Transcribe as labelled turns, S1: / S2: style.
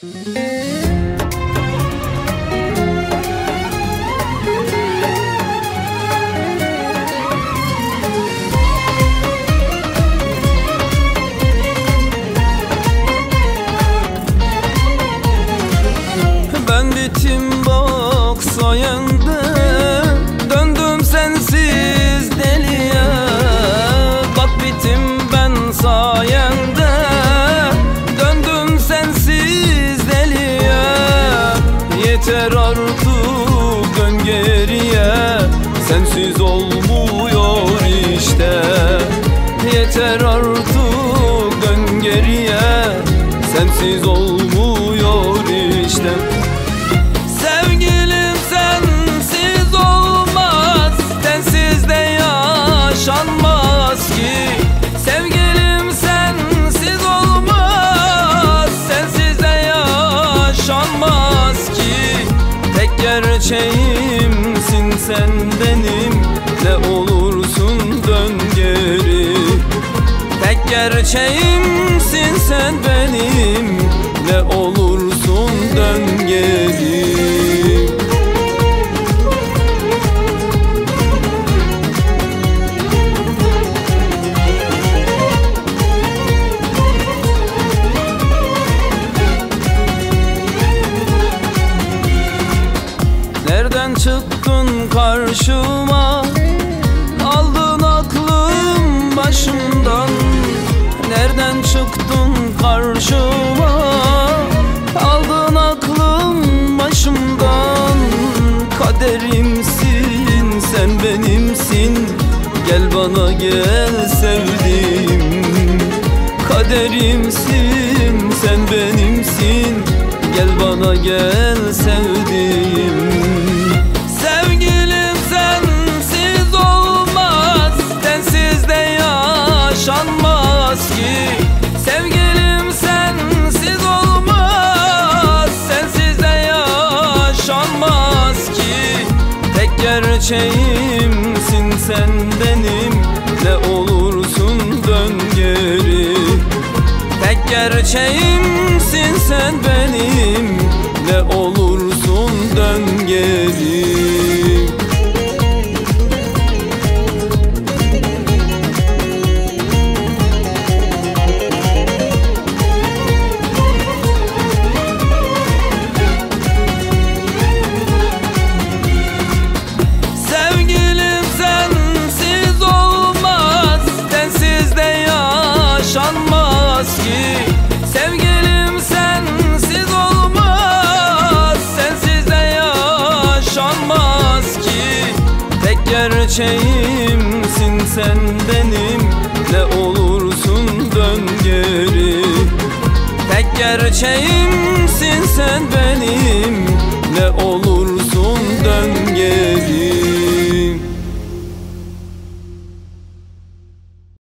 S1: Ben bittim bak sayende, döndüm sensiz deliye. Bak bittim ben sayende, döndüm sensiz deliye. Yeter artık dön geriye, sensiz olmuyor işte. Yeter artık dön geriye, sensiz olmuyor işte. Sevgilim sensiz olmaz, sensiz de yaşanmaz ki. Sevgilim sensiz olmaz, sensiz de yaşanmaz ki. Tek gerçeğimsin sen benim, ne olursun dön geri. Tek gerçeğimsin sen benim, ne olursun dön geri. Nereden çıktın karşıma, aldın aklım başımdan. Nereden çıktın karşıma, aldın aklım başımdan. Kaderimsin sen benimsin, gel bana gel sevdiğim. Kaderimsin sen benimsin, gel bana gel sevdiğim. Sevgilim sensiz olmaz, sensiz de yaşanmaz ki. Sevgilim sensiz olmaz, sensiz de yaşanmaz ki. Tek gerçeğimsin sen benim, ne olursun dön geri. Tek gerçeğimsin sen benim, ne olursun dön geri. Sevgilim sensiz olmaz, sensiz de yaşanmaz ki. Sevgilim sensiz olmaz, sensiz de yaşanmaz ki. Tek gerçeğimsin sen benim, ne olursun dön geri. Tek gerçeğimsin sen benim,